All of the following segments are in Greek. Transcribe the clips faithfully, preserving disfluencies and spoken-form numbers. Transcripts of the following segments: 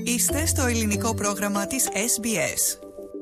Είστε στο ελληνικό πρόγραμμα της ες μπι ες.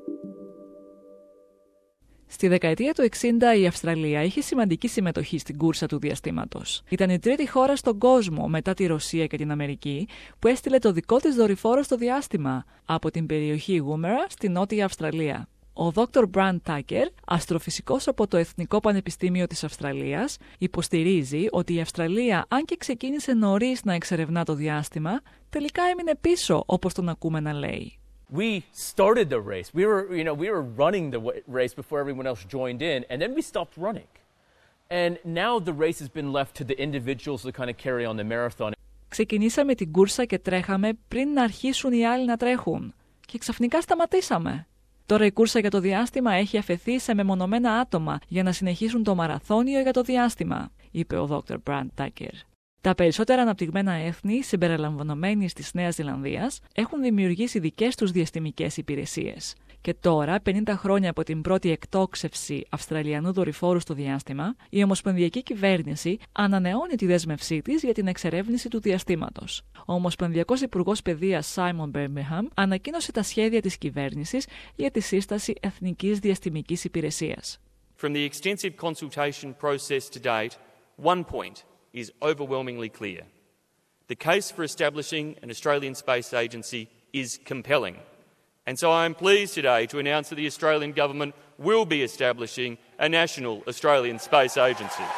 Στη δεκαετία του εξήντα η Αυστραλία είχε σημαντική συμμετοχή στην κούρσα του διαστήματος. Ήταν η τρίτη χώρα στον κόσμο μετά τη Ρωσία και την Αμερική που έστειλε το δικό της δορυφόρο στο διάστημα από την περιοχή Woomera στη Νότια Αυστραλία. Ο δόκτωρ Brant Tucker, αστροφυσικός από το Εθνικό Πανεπιστήμιο της Αυστραλίας, υποστηρίζει ότι η Αυστραλία, αν και ξεκίνησε νωρίς να εξερευνά το διάστημα, τελικά έμεινε πίσω, όπως τον ακούμε να λέει. We started the race. We were, you know, we were running the race before everyone else joined in, and then we stopped running. And now the race has been left to the individuals to kind of carry on the marathon. Ξεκινήσαμε την κούρσα και τρέχαμε πριν να αρχίσουν οι άλλοι να τρέχουν. Και ξαφνικά σταματήσαμε. Τώρα η κούρσα για το διάστημα έχει αφαιθεί σε μεμονωμένα άτομα για να συνεχίσουν το μαραθώνιο για το διάστημα, είπε ο δόκτωρ Brant Tucker. Τα περισσότερα αναπτυγμένα έθνη, συμπεριλαμβανομένης της Νέας Ζηλανδίας, έχουν δημιουργήσει δικές τους διαστημικές υπηρεσίες. Και τώρα, πενήντα χρόνια από την πρώτη εκτόξευση Αυστραλιανού δορυφόρου στο διάστημα, η Ομοσπονδιακή Κυβέρνηση ανανεώνει τη δέσμευσή της για την εξερεύνηση του διαστήματος. Ο Ομοσπονδιακός Υπουργός Παιδείας Simon Birmingham ανακοίνωσε τα σχέδια της κυβέρνησης για τη σύσταση Εθνικής Διαστημικής Υπηρεσίας. From the extensive consultation process to date, one point is overwhelmingly clear. The case for establishing an Australian Space Agency is compelling. And so I am pleased today to announce that the Australian Government will be establishing a national Australian Space Agency.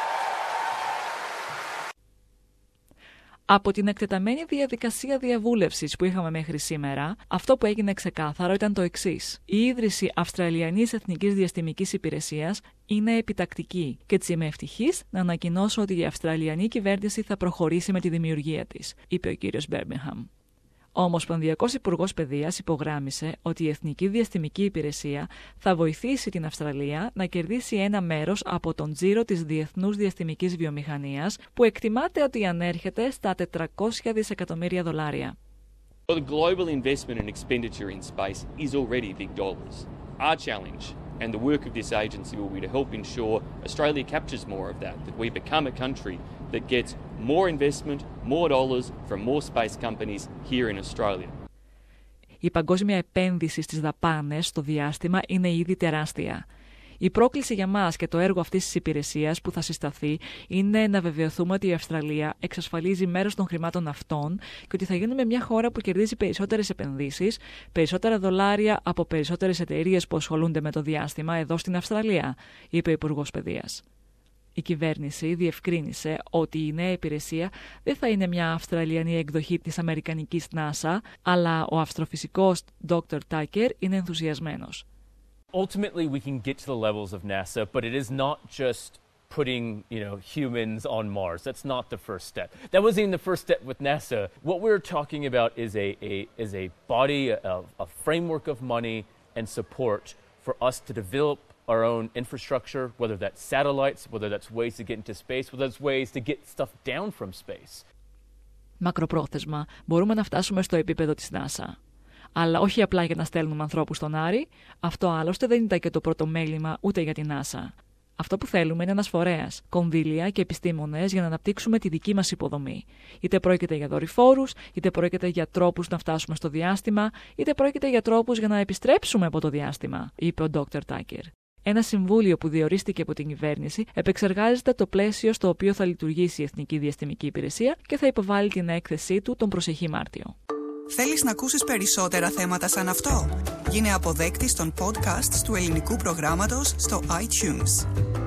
Από την εκτεταμένη διαδικασία διαβούλευσης που είχαμε μέχρι σήμερα, αυτό που έγινε ξεκάθαρο ήταν το εξής. Η ίδρυση Αυστραλιανής Εθνικής Διαστημικής Υπηρεσίας είναι επιτακτική και έτσι είμαι ευτυχής να ανακοινώσω ότι η Αυστραλιανή κυβέρνηση θα προχωρήσει με τη δημιουργία της, είπε ο κύριος Birmingham. Ο Ομοσπονδιακός Υπουργός Παιδείας υπογράμμισε ότι η Εθνική Διαστημική Υπηρεσία θα βοηθήσει την Αυστραλία να κερδίσει ένα μέρος από τον τζίρο της διεθνούς διαστημικής βιομηχανίας που εκτιμάται ότι ανέρχεται στα τετρακόσια δισεκατομμύρια δολάρια. Well, the global investment and expenditure in space is already big dollars. Our challenge and the work of this agency will be to help ensure Australia captures more of that, that we become a country that gets more investment, more dollars from more space companies here in Australia. Η παγκόσμια επένδυση στις δαπάνες στο διάστημα είναι ήδη τεράστια. Η πρόκληση για μας και το έργο αυτής της υπηρεσίας που θα συσταθεί είναι να βεβαιωθούμε ότι η Αυστραλία εξασφαλίζει μέρος των χρημάτων αυτών και ότι θα γίνουμε μια χώρα που κερδίζει περισσότερες επενδύσεις, περισσότερα δολάρια από περισσότερες εταιρείες που ασχολούνται με το διάστημα εδώ στην Αυστραλία, είπε ο Υπουργός Παιδείας. Η κυβέρνηση διευκρίνησε ότι η νέα υπηρεσία δεν θα είναι μια Αυστραλιανή εκδοχή της Αμερικανικής NASA, αλλά ο αστροφυσικός δόκτωρ Tucker είναι ενθουσιασμένος. Ultimately, we can get to the levels of NASA, but it is not just putting, you know, humans on Mars. That's not the first step. That wasn't even the first step with NASA. What we're talking about is a, a is a body, a, a framework of money and support for us to develop our own infrastructure, whether that's satellites, whether that's ways to get into space, whether that's ways to get stuff down from space. Μακροπρόθεσμα, μπορούμε να φτάσουμε στο επίπεδο της NASA. Αλλά όχι απλά για να στέλνουμε ανθρώπους στον Άρη, αυτό άλλωστε δεν ήταν και το πρώτο μέλημα ούτε για την NASA. Αυτό που θέλουμε είναι ένας φορέας, κονδύλια και επιστήμονες για να αναπτύξουμε τη δική μας υποδομή. Είτε πρόκειται για δορυφόρους, είτε πρόκειται για τρόπους να φτάσουμε στο διάστημα, είτε πρόκειται για τρόπους για να επιστρέψουμε από το διάστημα, είπε ο δόκτωρ Tucker. Ένα συμβούλιο που διορίστηκε από την κυβέρνηση επεξεργάζεται το πλαίσιο στο οποίο θα λειτουργήσει η Εθνική Διαστημική Υπηρεσία και θα υποβάλει την έκθεσή του τον προσεχή Μάρτιο. Θέλεις να ακούσεις περισσότερα θέματα σαν αυτό? Γίνε αποδέκτης των podcasts του ελληνικού προγράμματος στο iTunes.